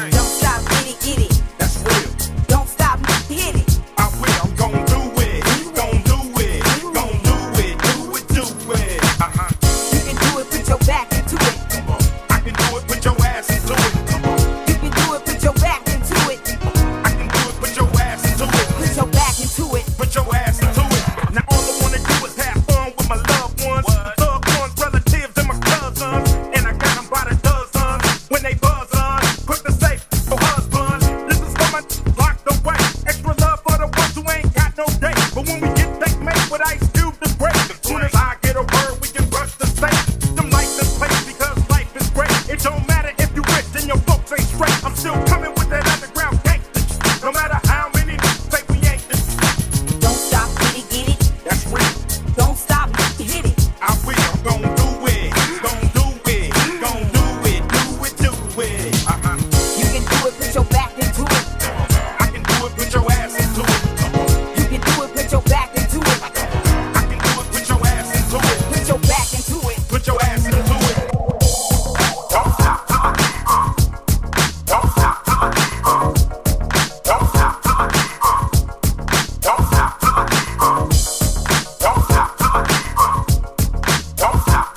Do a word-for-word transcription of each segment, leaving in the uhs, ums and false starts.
Don't stop, get it, get it. That's real. Don't stop, hit it. I will. I'm gon' do it. Gon' do it. Gon' do it. Do it, do it. Uh-huh. You can do it, put your back into it. Come on. I can do it. Put your ass into it. Come on. You can do it, put your back into it. I can do it. Put your ass into it. Put your back into it. Put your ass into it. Now all I wanna do is have fun with my loved ones, loved ones, relatives, and my cousins. And I got them by the dozen. When they buzz on, quick to say, oh husband, this is for my locked away. Extra love for the ones who ain't got no date. But when we get that made with Ice Cube the Great, as soon as I get a word, we can rush the state. Them like this place because life is great. It don't matter if you rich and your folks ain't straight. I'm still coming with that underground gangster shit. No matter how many say we ain't this. Don't stop, get it, get it. That's real. Don't stop, hit it. I will. I'm gon' do it. Gon' do it. Gon' do it. Do it, do it. Uh-huh. You can do it, put your back into it. I can do it. Put your ass into it. You can do it, put your back into it. I can do it. Put your ass into it. Put your back into it. Put your ass into it. Don't stop. Don't stop. Don't stop. Don't stop. Don't stop. Don't stop.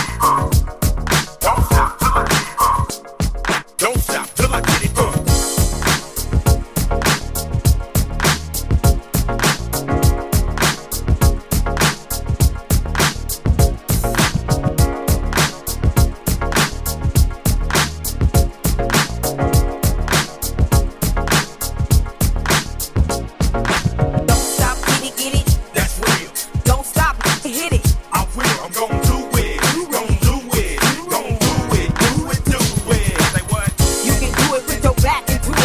Don't stop. Don't stop till I get it done. Don't stop, get it, get it. That's real. Don't stop, hit it. I will. I'm gon' do it. Gon' do it. Gon' do it. Do it, do it. Say what? You can do it, put your back into it.